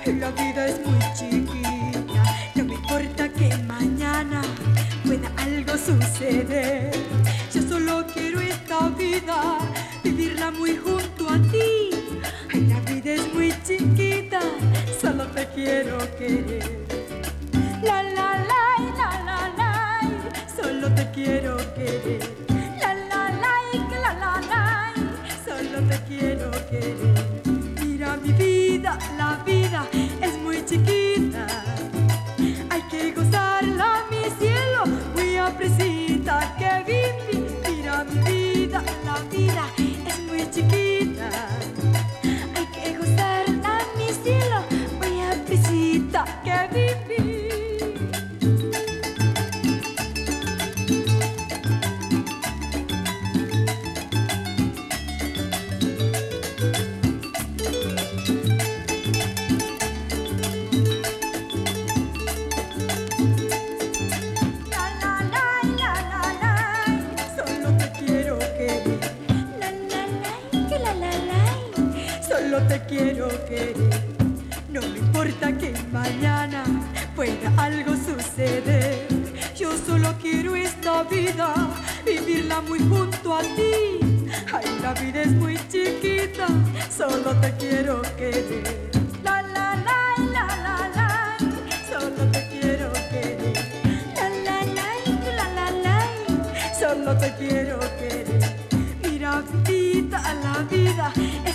La vida es muy chiquita, no me importa que mañana pueda algo suceder. Yo solo quiero esta vida, vivirla muy junto a ti. Ay, la vida es muy chiquita, solo te quiero querer. La la la la la la, solo te quiero querer. La la la, solo te quiero querer. Mira mi vida, la vida es muy chiquita. Hay que gozarla, mi cielo, muy apresita que viví. Mira mi vida, la vida es muy chiquita. Hay que gozarla, mi cielo, muy apresita que viví. Solo te quiero querer, no me importa que mañana pueda algo suceder. Yo solo quiero esta vida, vivirla muy junto a ti. Ay, la vida es muy chiquita, solo te quiero querer. La la la la la la, solo te quiero querer. La la la, solo te quiero querer. Mira, vida, la vida